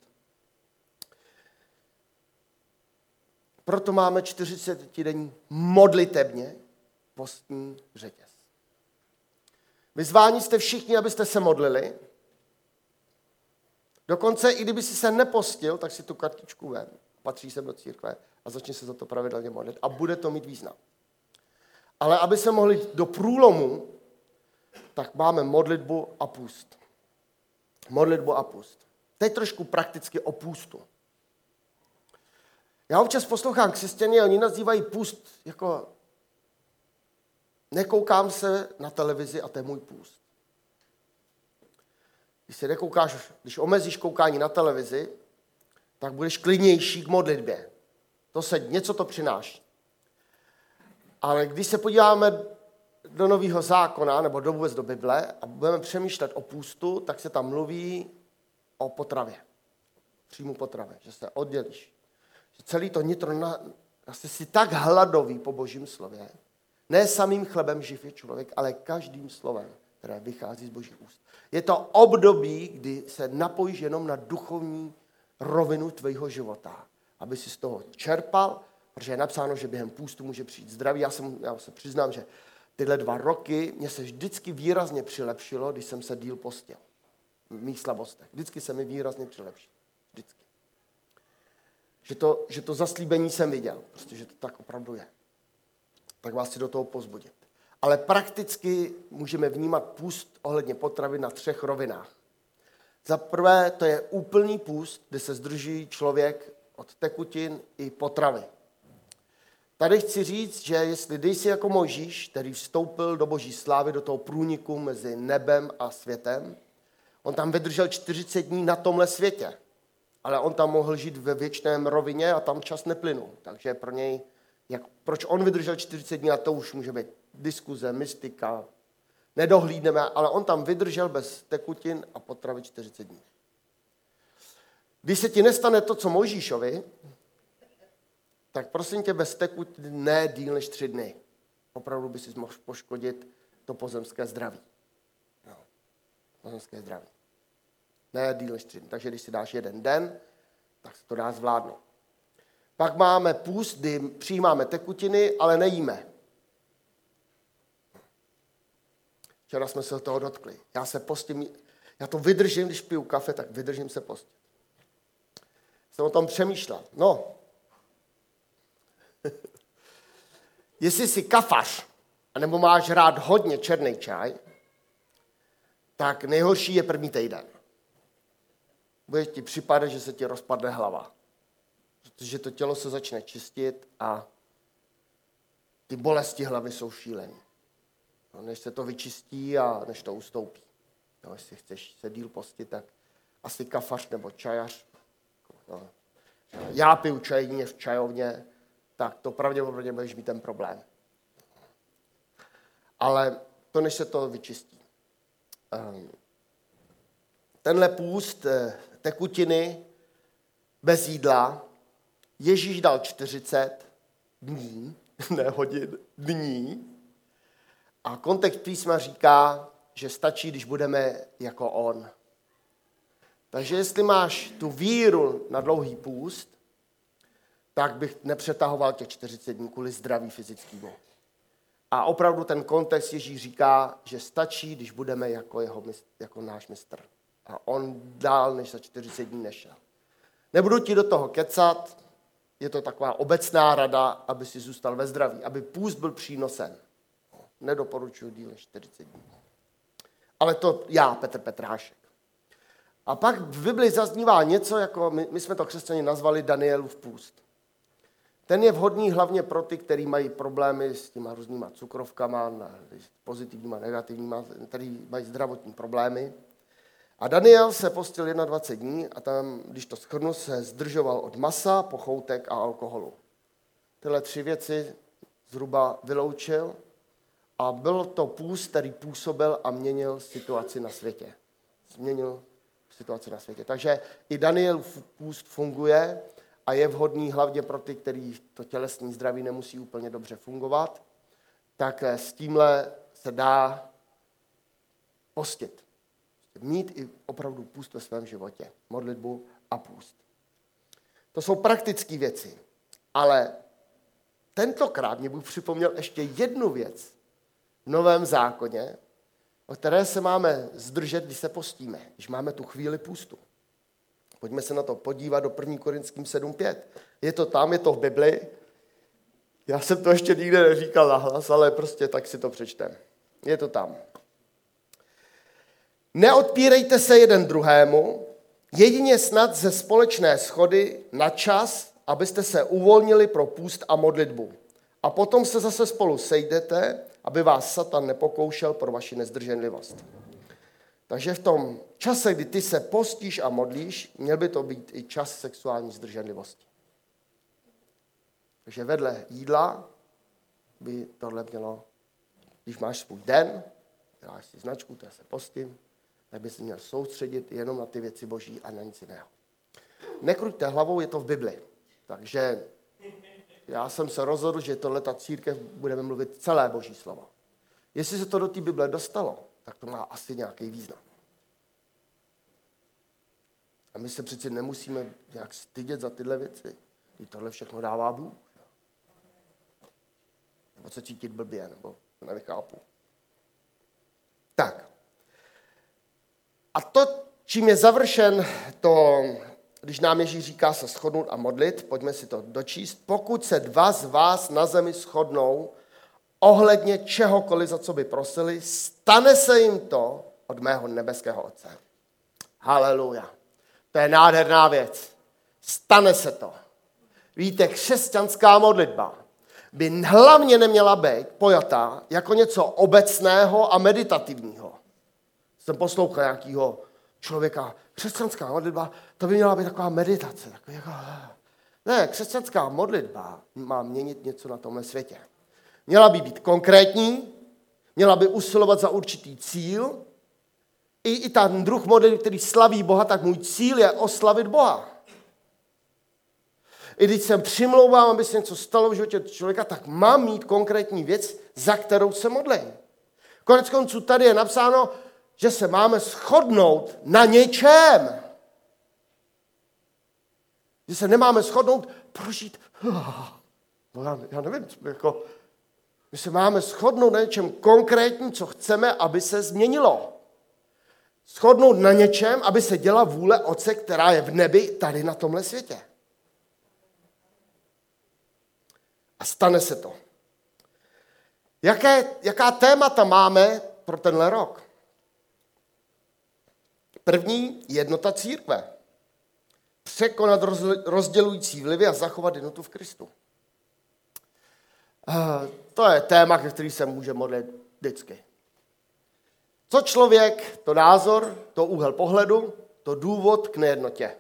Proto máme čtyřicetidenní modlitebně postní řetěz. Vyzváni jste všichni, abyste se modlili. Dokonce, i kdyby si se nepostil, tak si tu kartičku vem, patří sem do církve a začni se za to pravidelně modlit a bude to mít význam. Ale aby se mohli jít do průlomu, tak máme modlitbu a půst. Modlitbu a půst. Teď trošku prakticky o půstu. Já občas poslouchám křesťany a oni nazývají půst jako nekoukám se na televizi a to je můj půst. Když se nekoukáš, když omezíš koukání na televizi, tak budeš klidnější k modlitbě. To se něco to přináší. Ale když se podíváme do Nového zákona, nebo do vůbec do Bible a budeme přemýšlet o půstu, tak se tam mluví o potravě. Příjmu potravy, že se oddělíš. Že celý to nitro, na, jsi si tak hladový po Božím slově, ne samým chlebem živ je člověk, ale každým slovem, které vychází z Božích úst. Je to období, kdy se napojíš jenom na duchovní rovinu tvého života, aby si z toho čerpal, protože je napsáno, že během půstu může přijít zdraví. Já, jsem, já se přiznám, že tyhle dva roky mě se vždycky výrazně přilepšilo, když jsem se díl postil. V mých slabostech. Vždycky se mi výrazně přilepšilo. Vždycky. Že to, že to zaslíbení jsem viděl. Prostě, že to tak opravdu je. Tak vás chci do toho pozbudit. Ale prakticky můžeme vnímat půst ohledně potravy na třech rovinách. Za prvé, to je úplný půst, kde se zdrží člověk od tekutin i potravy. Tady chci říct, že jestli dej si jako Mojžíš, který vstoupil do Boží slávy, do toho průniku mezi nebem a světem, On tam vydržel čtyřicet dní na tomhle světě. Ale on tam mohl žít ve věčném rovině a tam čas neplynul. Takže pro něj, jak, proč on vydržel čtyřicet dní, a to už může být diskuze, mystika, nedohlídneme, ale on tam vydržel bez tekutin a potravy čtyřicet dní. Když se ti nestane to, co Mojžíšovi, tak prosím tě, bez tekutin ne díl než tři dny. Opravdu by si mohl poškodit to pozemské zdraví. No, pozemské zdraví. Ne díl než tři dny. Takže když si dáš jeden den, tak se to dá zvládnout. Pak máme půst, kdy přijímáme tekutiny, ale nejíme. Včera jsme se toho dotkli. Já se postím, já to vydržím, když piju kafe, tak vydržím se postit. Jsem o tom přemýšlel. No, jestli jsi kafař, anebo máš rád hodně černý čaj, tak nejhorší je první týden. Bude ti připadat, že se ti rozpadne hlava. Protože to tělo se začne čistit a ty bolesti hlavy jsou šílený. No, než se to vyčistí a než to ustoupí. No, jestli chceš se díl postit, tak asi kafař nebo čajař. No. Já piju čaj jedině v čajovně, tak to pravděpodobně budeš mít ten problém. Ale to, než se to vyčistí. Tenhle půst, tekutiny, bez jídla, Ježíš dal čtyřicet dní, ne hodin, dní. A kontext písma říká, že stačí, když budeme jako on. Takže jestli máš tu víru na dlouhý půst, tak bych nepřetahoval těch čtyřicet dní kvůli zdraví fyzickému. A opravdu ten kontext Ježíš říká, že stačí, když budeme jako, jeho, jako náš mistr. A on dál než za čtyřicet dní nešel. Nebudu ti do toho kecat, je to taková obecná rada, aby si zůstal ve zdraví, aby půst byl přínosem. Nedoporučuji díl než čtyřicet dní. Ale to já, Petr Petrášek. A pak v Bibli zaznívá něco, jako my, my jsme to křesťané nazvali Danielův půst. Ten je vhodný hlavně pro ty, kteří mají problémy s těma různýma cukrovkama, pozitivníma, negativníma, kteří mají zdravotní problémy. A Daniel se postil dvacet jedna dní a tam, když to shrnu, se zdržoval od masa, pochoutek a alkoholu. Tyhle tři věci zhruba vyloučil a byl to půst, který působil a měnil situaci na světě. Změnil situaci na světě. Takže i Danielův půst funguje a je vhodný hlavně pro ty, kteří to tělesní zdraví nemusí úplně dobře fungovat, tak s tímhle se dá postit. Mít i opravdu půst ve svém životě. Modlitbu a půst. To jsou praktické věci. Ale tentokrát mě Bůh připomněl ještě jednu věc v Novém zákoně, o které se máme zdržet, když se postíme, když máme tu chvíli půstu. Pojďme se na to podívat do první Korinským sedm pět. Je to tam, je to v Bibli. Já jsem to ještě nikde neříkal nahlas, ale prostě tak si to přečtem. Je to tam. Neodpírejte se jeden druhému, jedině snad ze společné shody na čas, abyste se uvolnili pro půst a modlitbu. A potom se zase spolu sejdete, aby vás Satan nepokoušel pro vaši nezdrženlivost. Takže v tom čase, kdy ty se postíš a modlíš, měl by to být i čas sexuální zdrženlivosti. Takže vedle jídla by tohle mělo, když máš svůj den, děláš si značku, to se postím, tak by se měl soustředit jenom na ty věci boží a na nic jiného. Nekruťte hlavou, je to v Bibli. Takže já jsem se rozhodl, že tohleta církev budeme mluvit celé boží slovo. Jestli se to do té Bible dostalo, tak to má asi nějaký význam. A my se přeci nemusíme nějak stydět za tyhle věci. Když tohle všechno dává Bůh. Nebo se cítit blbě, nebo to nechápu. Tak. A to, čím je završen to, když nám Ježíš říká se shodnout a modlit, pojďme si to dočíst. Pokud se dva z vás na zemi shodnou ohledně čehokoliv, za co by prosili, stane se jim to od mého nebeského Otce. Haleluja. To je nádherná věc. Stane se to. Víte, křesťanská modlitba by hlavně neměla být pojatá jako něco obecného a meditativního. Jsem poslouchal nějakého člověka. Křesťanská modlitba, to by měla být taková meditace. Takový jako... Ne, křesťanská modlitba má měnit něco na tomhle světě. Měla by být konkrétní, měla by usilovat za určitý cíl. I, i ten druh modlitby, který slaví Boha, tak můj cíl je oslavit Boha. I když se přimlouvám, aby se něco stalo v životě člověka, tak mám mít konkrétní věc, za kterou se modlím. Konec konců tady je napsáno, že se máme shodnout na něčem. Že se nemáme shodnout, prožít. No já, já nevím, jako, my se máme shodnout na něčem konkrétním, co chceme, aby se změnilo. Shodnout na něčem, aby se děla vůle Otce, která je v nebi, tady na tomhle světě. A stane se to. Jaké, jaká témata máme pro tenhle rok? První, jednota církve. Překonat rozdělující vlivy a zachovat jednotu v Kristu. To je téma, který se může modlit vždycky. Co člověk, to názor, to úhel pohledu, to důvod k nejednotě.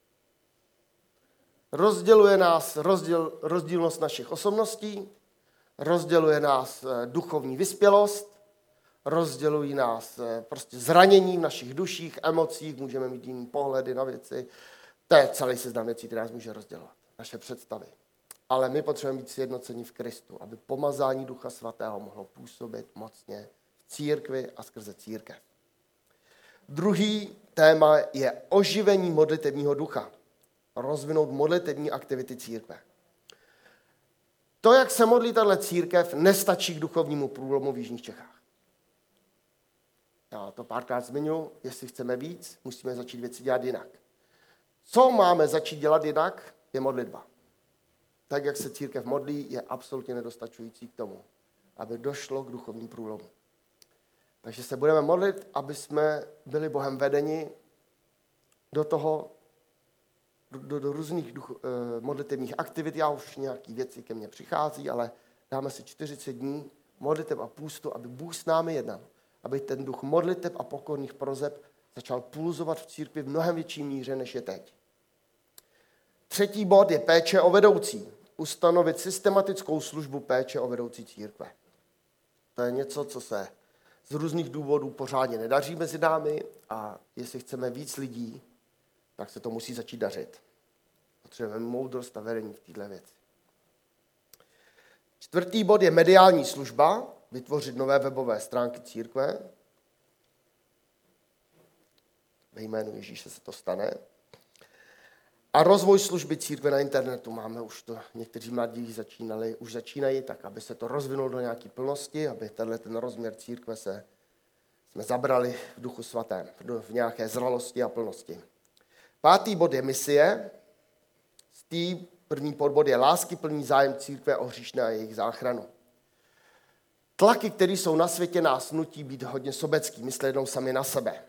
Rozděluje nás rozděl, rozdílnost našich osobností, rozděluje nás duchovní vyspělost, rozdělují nás prostě zranění v našich duších, emocích, můžeme mít jiný pohledy na věci. To je celý seznam věcí, které nás může rozdělovat, naše představy. Ale my potřebujeme být sjednoceni v Kristu, aby pomazání Ducha Svatého mohlo působit mocně v církvi a skrze církev. Druhý téma je oživení modlitevního ducha. Rozvinout modlitevní aktivity církve. To, jak se modlí tato církev, nestačí k duchovnímu průlomu v jižních Čechách. Já to párkrát zmiňuji, jestli chceme víc, musíme začít věci dělat jinak. Co máme začít dělat jinak, je modlitba. Tak, jak se církev modlí, je absolutně nedostačující k tomu, aby došlo k duchovním průlomu. Takže se budeme modlit, aby jsme byli Bohem vedeni do toho, do, do různých duch, eh, modlitevních aktivit. Já už nějaký věci ke mně přichází, ale dáme si čtyřicet dní modlitev a půstu, aby Bůh s námi jednal. Aby ten duch modlitev a pokorných prozeb začal pulzovat v církvi v mnohem větší míře, než je teď. Třetí bod je péče o vedoucí. Ustanovit systematickou službu péče o vedoucí církve. To je něco, co se z různých důvodů pořádně nedaří mezi námi a jestli chceme víc lidí, tak se to musí začít dařit. Potřebujeme moudrost a vedení v této věci. Čtvrtý bod je mediální služba, vytvořit nové webové stránky církve. Ve jménu Ježíše se to stane. A rozvoj služby církve na internetu. Máme už to, někteří mladí začínali, už začínají, tak aby se to rozvinulo do nějaké plnosti, aby tenhle ten rozměr církve se, jsme zabrali v duchu svatém, v nějaké zralosti a plnosti. Pátý bod je misie. Stý, první podbod je láskyplný zájem církve o hříšné a jejich záchranu. Tlaky, které jsou na světě, nás nutí být hodně sobecký, myslet jednou sami na sebe.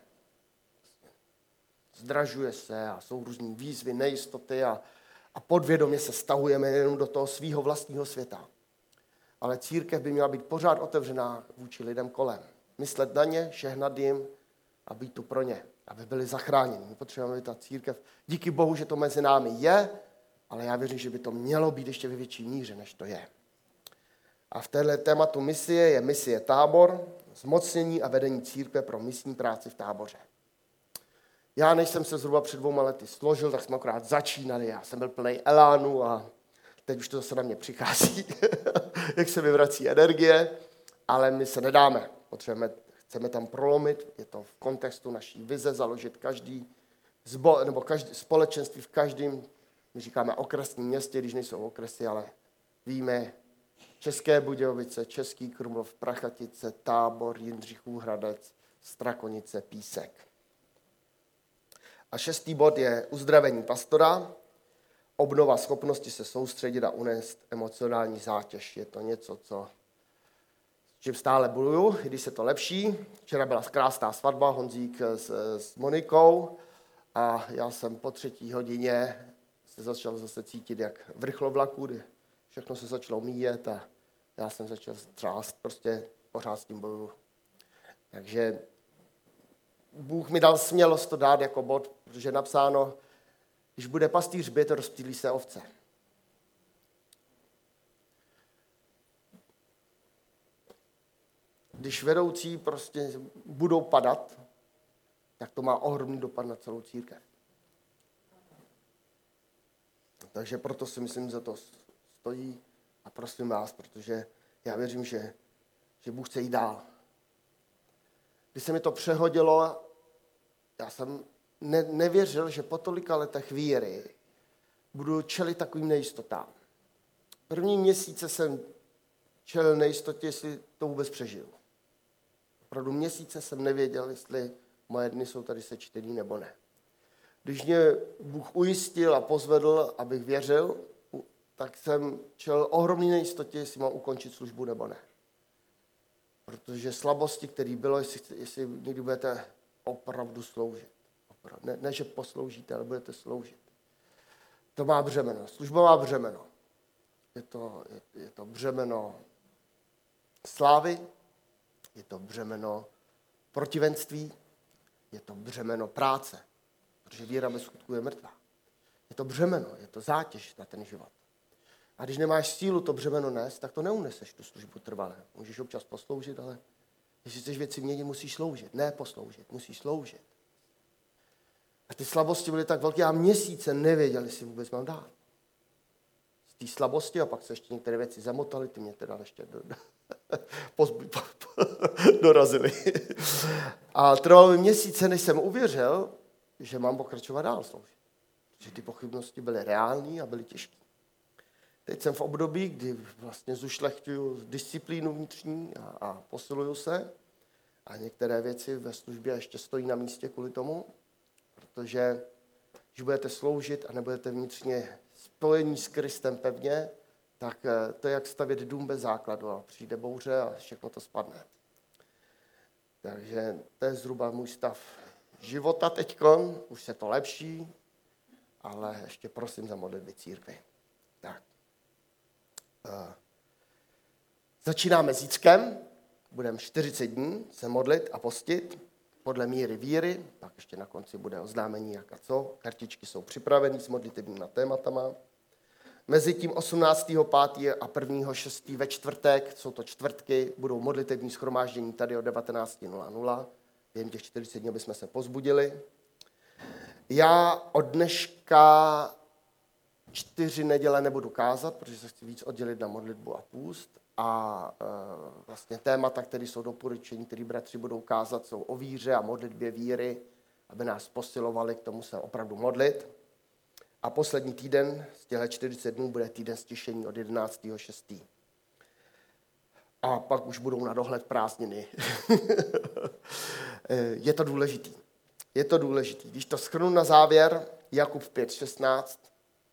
Zdražuje se a jsou různý výzvy, nejistoty a, a podvědomě se stahujeme jenom do toho svého vlastního světa. Ale církev by měla být pořád otevřená vůči lidem kolem. Myslet na ně, žehnat jim a být tu pro ně, aby byli zachráněni. My potřebujeme, aby ta církev, díky Bohu, že to mezi námi je, ale já věřím, že by to mělo být ještě ve větší míře, než to je. A v téhle tématu misie je misie Tábor, zmocnění a vedení církve pro misní práci v Táboře. Já, než jsem se zhruba před dvouma lety složil, tak jsme akorát začínali. Já jsem byl plný elánu a teď už to zase na mě přichází, jak se vyvrací energie, ale my se nedáme. Potřebujeme, chceme tam prolomit, je to v kontextu naší vize, založit každý, zbo, nebo každý společenství v každém, my říkáme okresním městě, když nejsou okresy, ale víme, České Budějovice, Český Krumlov, Prachatice, Tábor, Jindřichův Hradec, Strakonice, Písek. A šestý bod je uzdravení pastora, obnova schopnosti se soustředit a unést emocionální zátěž. Je to něco, co, s čím stále bojuju, i když se to lepší. Včera byla krásná svatba, Honzík s, s Monikou a já jsem po třetí hodině se začal zase cítit jak v rychlovlaku, kdy všechno se začalo míjet a já jsem začal třást, prostě pořád s tím bojuju. Takže Bůh mi dal smělost to dát jako bod, protože je napsáno, když bude pastýř bět, rozptýlí se ovce. Když vedoucí prostě budou padat, tak to má ohromný dopad na celou církev. Takže proto si myslím, že to stojí a prosím vás, protože já věřím, že, že Bůh chce jít dál. Když se mi to přehodilo, já jsem ne, nevěřil, že po tolika letech víry budu čelit takovým nejistotám. První měsíce jsem čelil nejistotě, jestli to vůbec přežiju. Opravdu měsíce jsem nevěděl, jestli moje dny jsou tady sečtený nebo ne. Když mě Bůh ujistil a pozvedl, abych věřil, tak jsem čelil ohromný nejistotě, jestli mám ukončit službu nebo ne. Protože slabosti, které bylo, jestli, jestli někdy budete opravdu sloužit. Opravdu. Ne, ne, že posloužíte, ale budete sloužit. To má břemeno. Služba má břemeno. Je to, je, je to břemeno slávy, je to břemeno protivenství, je to břemeno práce, protože víra bez skutku je mrtvá. Je to břemeno, je to zátěž na ten život. A když nemáš sílu to břemeno nést, tak to neuneseš tu službu trvale. Můžeš občas posloužit, ale když chceš věci měnit, musíš sloužit. Ne posloužit, musíš sloužit. A ty slabosti byly tak velké, já měsíce nevěděl, jestli vůbec mám dát. Z té slabosti a pak se ještě některé věci zamotaly, ty mě teda ještě do, do, pozbu, po, po, dorazily. A trvalo mi měsíce, než jsem uvěřil, že mám pokračovat dál sloužit. Že ty pochybnosti byly reální a byly těžké. Teď jsem v období, kdy vlastně zušlechtuju disciplínu vnitřní a, a posiluju se. A některé věci ve službě ještě stojí na místě kvůli tomu, protože když budete sloužit a nebudete vnitřně spojení s Kristem pevně, tak to je jak stavět dům bez základu a přijde bouře a všechno to spadne. Takže to je zhruba můj stav života teďkon, už se to lepší, ale ještě prosím za modlitby církvi. Tak. Uh. Začínáme zítřkem, budeme čtyřicet dní se modlit a postit podle míry víry, pak ještě na konci bude oznámení jak a co, kartičky jsou připraveny s modlitebníma tématama. Mezitím osmnáctého pátého a prvního šestého ve čtvrtek, jsou to čtvrtky, budou modlitební shromáždění tady o devatenáct nula nula, během těch čtyřiceti dní, aby jsme se pozbudili. Já od dneška čtyři neděle nebudu kázat, protože se chci víc oddělit na modlitbu a půst. A e, vlastně témata, které jsou doporučení, které bratři budou kázat, jsou o víře a modlitbě víry, aby nás posilovali k tomu se opravdu modlit. A poslední týden z těchto čtyřiceti dnů bude týden stišení od jedenáctého šestého A pak už budou na dohled prázdniny. Je to důležitý. Je to důležitý. Když to shrnu na závěr, Jakub pět šestnáct.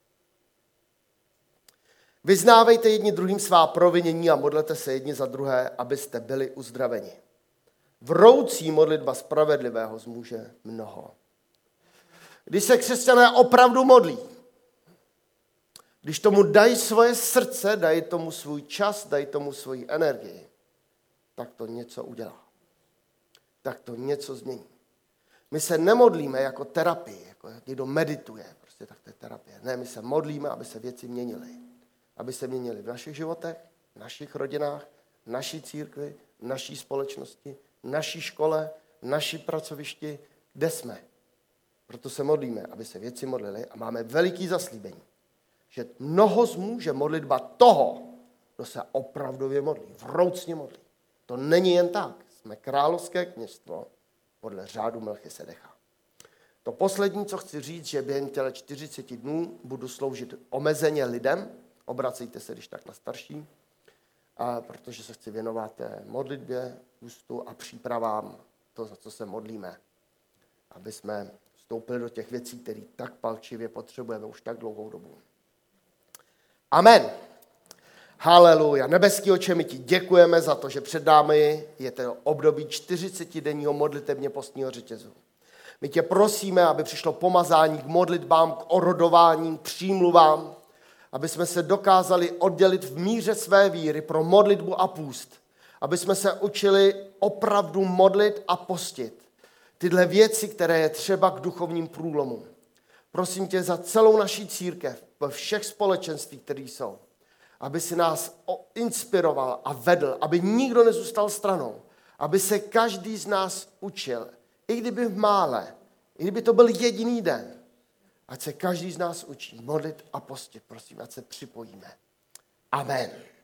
Vyznávejte jedni druhým svá provinění a modlete se jedni za druhé, abyste byli uzdraveni. Vroucí modlitba spravedlivého zmůže mnoho. Když se křesťané opravdu modlí, když tomu dají svoje srdce, dají tomu svůj čas, dají tomu svoji energii, tak to něco udělá. Tak to něco změní. My se nemodlíme jako terapii, jako někdo medituje, prostě tak to je terapie. Ne, my se modlíme, aby se věci měnily. Aby se měnily v našich životech, v našich rodinách, v naší církvi, v naší společnosti, v naší škole, v naší pracovišti, kde jsme. Proto se modlíme, aby se věci modlily a máme veliký zaslíbení, že mnoho zmůže modlitba toho, kdo se opravdově modlí, vroucně modlí. To není jen tak. Jsme královské kněžstvo podle řádu Melchisedecha. To poslední, co chci říct, že během těle čtyřiceti dnů budu sloužit omezeně lidem. Obracejte se, když tak na starší, a protože se chci věnovat modlitbě, ústu a přípravám to, za co se modlíme. Aby jsme vstoupili do těch věcí, které tak palčivě potřebujeme už tak dlouhou dobu. Amen. Haleluja. Nebeský Otče, my ti děkujeme za to, že před námi je to období čtyřicetidenního modlitebně postního řetězu. My tě prosíme, aby přišlo pomazání k modlitbám, k orodování, k přímluvám, aby jsme se dokázali oddělit v míře své víry pro modlitbu a půst. Aby jsme se učili opravdu modlit a postit. tyhle věci, které je třeba k duchovním průlomům. Prosím tě za celou naší církev, ve všech společenstvích, které jsou, aby si nás inspiroval a vedl, aby nikdo nezůstal stranou, aby se každý z nás učil, i kdyby v mále, i kdyby to byl jediný den, ať se každý z nás učí modlit a postit, prosím, ať se připojíme. Amen.